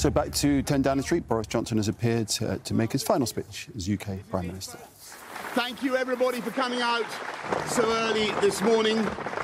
So back to 10 Downing Street, Boris Johnson has appeared to make his final speech as UK Prime Minister. Thank you, everybody, for coming out so early this morning.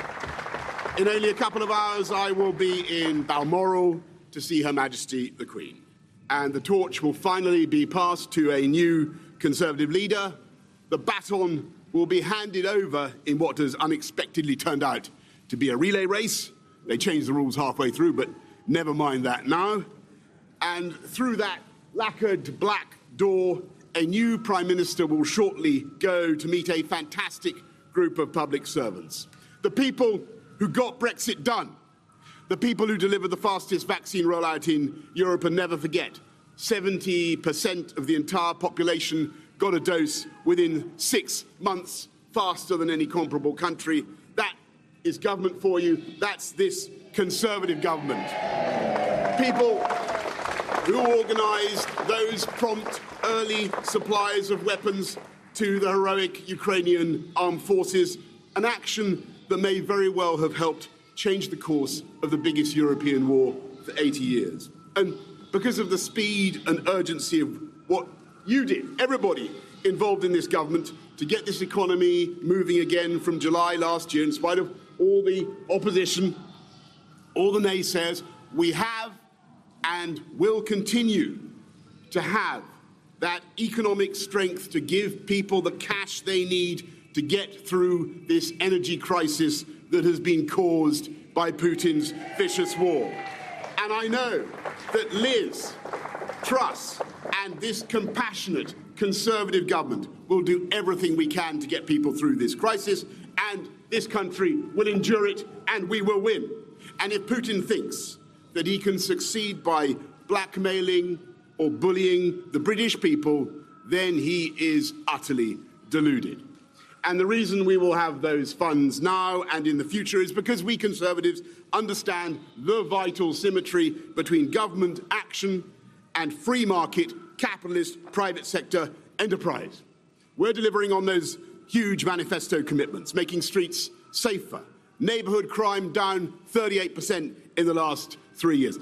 In only a couple of hours, I will be in Balmoral to see Her Majesty the Queen. And the torch will finally be passed to a new Conservative leader. The baton will be handed over in what has unexpectedly turned out to be a relay race. They changed the rules halfway through, but never mind that now. And through that lacquered black door, a new Prime Minister will shortly go to meet a fantastic group of public servants. The people who got Brexit done. The people who delivered the fastest vaccine rollout in Europe, and never forget, 70% of the entire population got a dose within 6 months, faster than any comparable country. That is government for you. That's this Conservative government. People who organised those prompt early supplies of weapons to the heroic Ukrainian armed forces, an action that may very well have helped change the course of the biggest European war for 80 years. And because of the speed and urgency of what you did, everybody involved in this government, to get this economy moving again from July last year, in spite of all the opposition, all the naysayers, we have and will continue to have that economic strength to give people the cash they need to get through this energy crisis that has been caused by Putin's vicious war. And I know that Liz Truss and this compassionate Conservative government will do everything we can to get people through this crisis, and this country will endure it, and we will win. And if Putin thinks that he can succeed by blackmailing or bullying the British people, then he is utterly deluded. And the reason we will have those funds now and in the future is because we Conservatives understand the vital symmetry between government action and free market, capitalist, private sector enterprise. We're delivering on those huge manifesto commitments, making streets safer, neighbourhood crime down 38% in the last 3 years,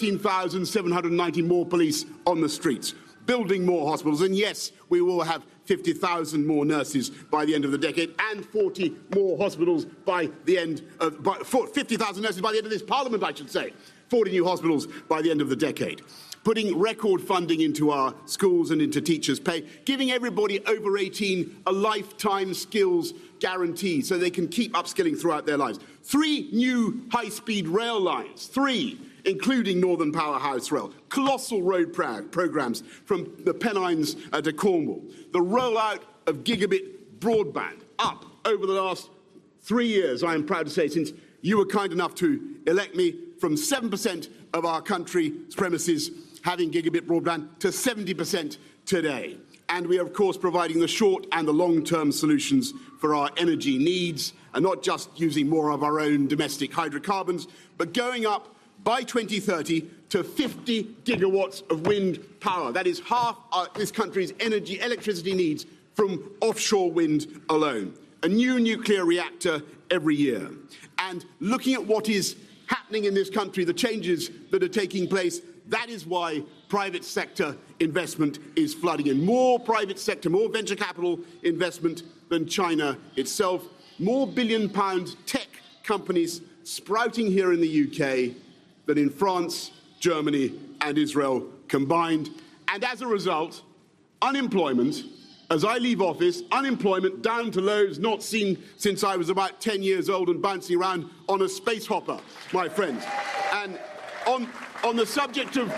13,790 more police on the streets, building more hospitals, and yes, we will have 50,000 more nurses by the end of the decade, and 40 more hospitals by the end of 50,000 nurses by the end of this Parliament, I should say. 40 new hospitals by the end of the decade. Putting record funding into our schools and into teachers' pay, giving everybody over 18 a lifetime skills guarantee so they can keep upskilling throughout their lives. 3 new high-speed rail lines, 3, including Northern Powerhouse Rail, colossal road programmes from the Pennines to Cornwall, the rollout of gigabit broadband up over the last 3 years, I am proud to say, since you were kind enough to elect me, from 7% of our country's premises having gigabit broadband to 70% today. And we are, of course, providing the short and the long-term solutions for our energy needs, and not just using more of our own domestic hydrocarbons, but going up by 2030 to 50 gigawatts of wind power. That is half this country's electricity needs from offshore wind alone. A new nuclear reactor every year. And looking at what is happening in this country, the changes that are taking place, that is why private sector investment is flooding in. More private sector, more venture capital investment than China itself. More billion-pound tech companies sprouting here in the UK than in France, Germany and Israel combined. And as a result, unemployment, as I leave office, unemployment down to lows not seen since I was about 10 years old and bouncing around on a space hopper, my friends. And on the subject of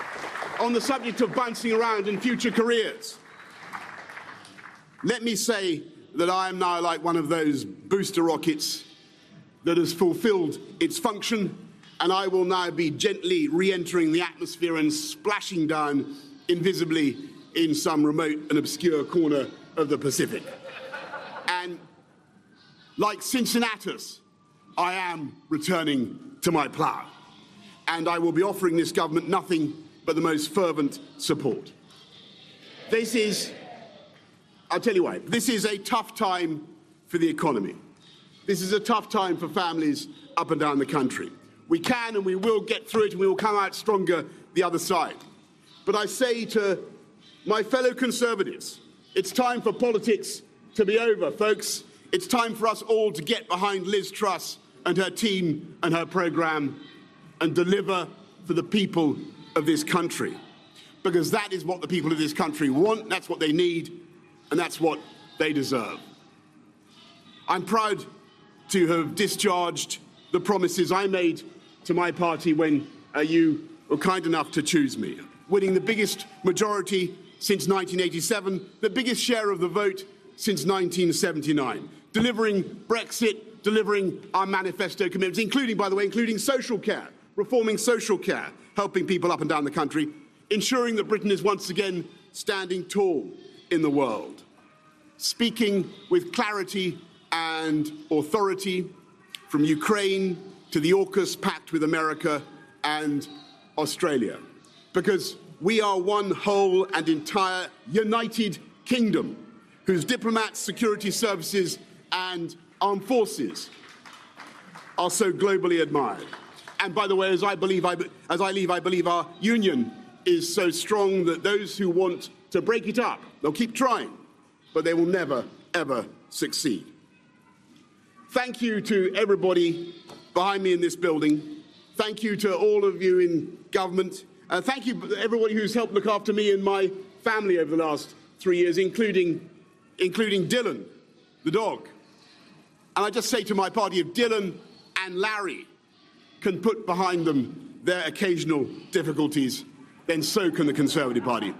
bouncing around in future careers, let me say that I am now like one of those booster rockets that has fulfilled its function, and I will now be gently re-entering the atmosphere and splashing down invisibly in some remote and obscure corner of the Pacific. And like Cincinnatus, I am returning to my plough. And I will be offering this government nothing but the most fervent support. I'll tell you why, this is a tough time for the economy. This is a tough time for families up and down the country. We can and we will get through it, and we will come out stronger the other side. But I say to my fellow Conservatives, it's time for politics to be over, folks. It's time for us all to get behind Liz Truss and her team and her programme and deliver for the people of this country. Because that is what the people of this country want, that's what they need, and that's what they deserve. I'm proud to have discharged the promises I made to my party when you were kind enough to choose me. Winning the biggest majority since 1987, the biggest share of the vote since 1979. Delivering Brexit, delivering our manifesto commitments, including, by the way, including social care, reforming social care, helping people up and down the country, ensuring that Britain is once again standing tall in the world. Speaking with clarity and authority from Ukraine to the AUKUS pact with America and Australia. Because we are one whole and entire united kingdom whose diplomats, security services and armed forces are so globally admired. And by the way, as I leave, I believe our union is so strong that those who want to break it up, they'll keep trying, but they will never, ever succeed. Thank you to everybody behind me in this building. Thank you to all of you in government. Thank you to everybody who's helped look after me and my family over the last 3 years, including Dylan, the dog. And I just say to my party, if Dylan and Larry can put behind them their occasional difficulties, then so can the Conservative Party.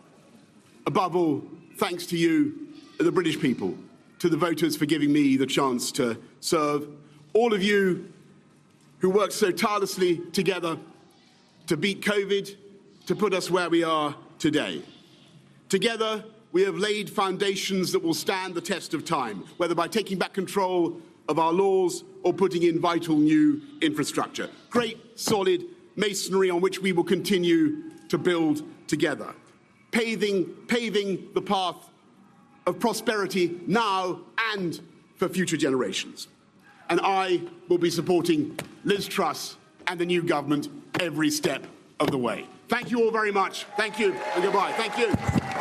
Above all, thanks to you, the British people, to the voters for giving me the chance to serve, all of you who worked so tirelessly together to beat COVID, to put us where we are today. Together, we have laid foundations that will stand the test of time, whether by taking back control of our laws or putting in vital new infrastructure. Great, solid masonry on which we will continue to build together, paving the path of prosperity now and for future generations. And I will be supporting Liz Truss and the new government every step of the way. Thank you all very much. Thank you and goodbye. Thank you.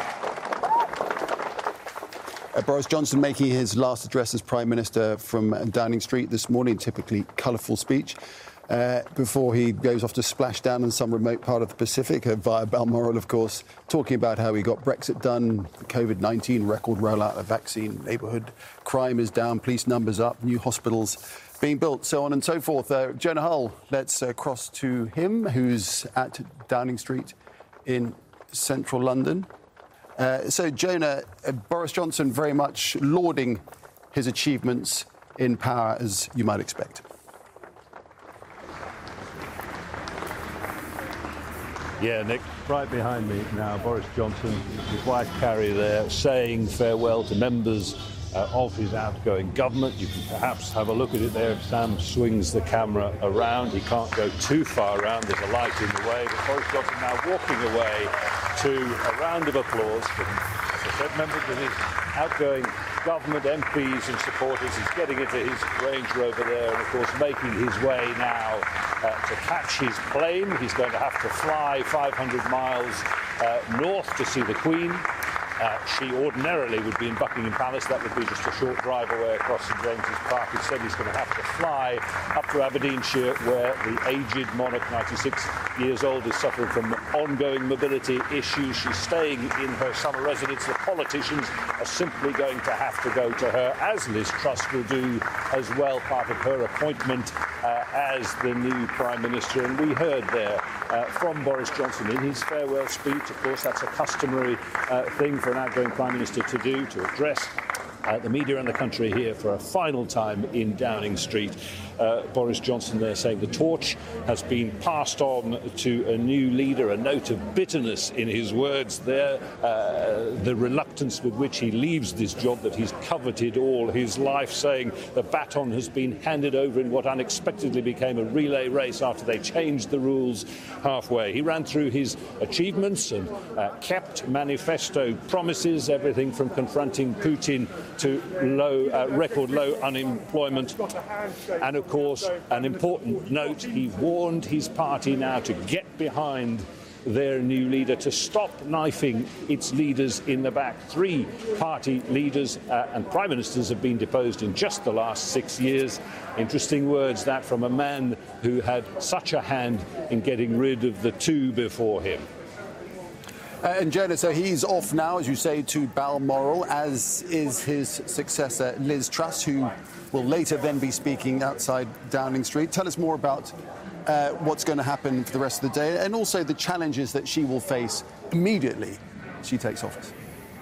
Boris Johnson making his last address as Prime Minister from Downing Street this morning, typically colourful speech, before he goes off to splash down in some remote part of the Pacific via Balmoral, of course, talking about how he got Brexit done, COVID-19 record rollout of vaccine, neighbourhood crime is down, police numbers up, new hospitals being built, so on and so forth. Jonah Hull, let's cross to him, who's at Downing Street in central London. So, Jonah, Boris Johnson very much lauding his achievements in power, as you might expect. Yeah, Nick, right behind me now, Boris Johnson, his wife Carrie there, saying farewell to members of his outgoing government. You can perhaps have a look at it there if Sam swings the camera around. He can't go too far around, there's a light in the way, but Boris Johnson now walking away to a round of applause from, as I said, members of his outgoing government, MPs and supporters. He's getting into his Range Rover there and, of course, making his way now to catch his plane. He's going to have to fly 500 miles north to see the Queen. She ordinarily would be in Buckingham Palace. That would be just a short drive away across St James's Park. Instead, he's going to have to fly up to Aberdeenshire, where the aged monarch, 96 years old, is suffering from ongoing mobility issues. She's staying in her summer residence. The politicians are simply going to have to go to her, as Liz Truss will do as well, part of her appointment as the new Prime Minister. And we heard there from Boris Johnson in his farewell speech. Of course, that's a customary thing for an outgoing Prime Minister to do, to address the media and the country here for a final time in Downing Street. Boris Johnson there saying the torch has been passed on to a new leader, a note of bitterness in his words there, the reluctance with which he leaves this job that he's coveted all his life, saying the baton has been handed over in what unexpectedly became a relay race after they changed the rules halfway. He ran through his achievements and kept manifesto promises, everything from confronting Putin to record low unemployment. And, of course, an important note, he warned his party now to get behind their new leader, to stop knifing its leaders in the back. 3 party leaders and prime ministers have been deposed in just the last 6 years. Interesting words, that, from a man who had such a hand in getting rid of the 2 before him. And Jenna, so he's off now, as you say, to Balmoral, as is his successor, Liz Truss, who will later then be speaking outside Downing Street. Tell us more about what's going to happen for the rest of the day, and also the challenges that she will face immediately she takes office.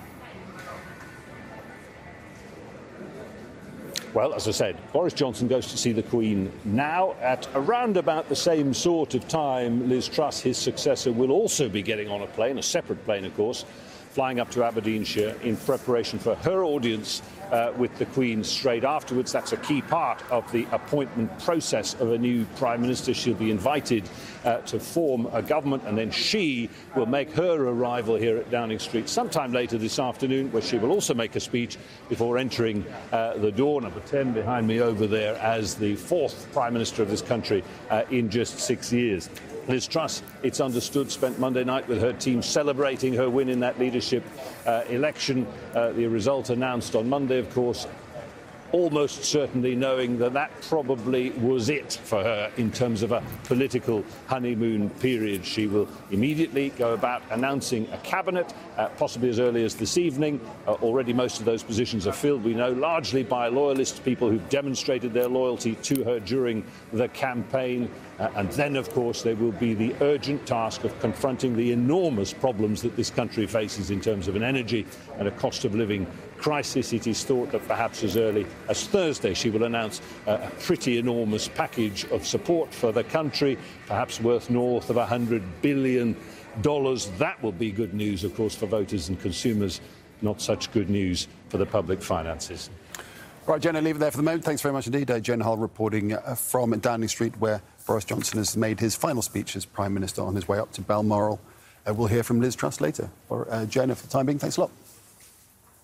Well, as I said, Boris Johnson goes to see the Queen now. At around about the same sort of time, Liz Truss, his successor, will also be getting on a plane, a separate plane, of course, flying up to Aberdeenshire in preparation for her audience with the Queen straight afterwards. That's a key part of the appointment process of a new Prime Minister. She'll be invited to form a government, and then she will make her arrival here at Downing Street sometime later this afternoon, where she will also make a speech before entering the door, number 10 behind me over there, as the 4th Prime Minister of this country in just 6 years. Liz Truss, it's understood, spent Monday night with her team celebrating her win in that leadership election. The result announced on Monday, of course, almost certainly knowing that that probably was it for her in terms of a political honeymoon period. She will immediately go about announcing a cabinet, possibly as early as this evening. Already most of those positions are filled, we know, largely by loyalist people who've demonstrated their loyalty to her during the campaign. And then, of course, there will be the urgent task of confronting the enormous problems that this country faces in terms of an energy and a cost of living crisis. It is thought that perhaps as early as Thursday she will announce a pretty enormous package of support for the country, perhaps worth north of $100 billion. That will be good news, of course, for voters and consumers, not such good news for the public finances. Right, Jenna, leave it there for the moment. Thanks very much indeed. Jen Hull reporting from Downing Street, where Boris Johnson has made his final speech as Prime Minister on his way up to Balmoral. We'll hear from Liz Truss later. Jenna, for the time being, thanks a lot.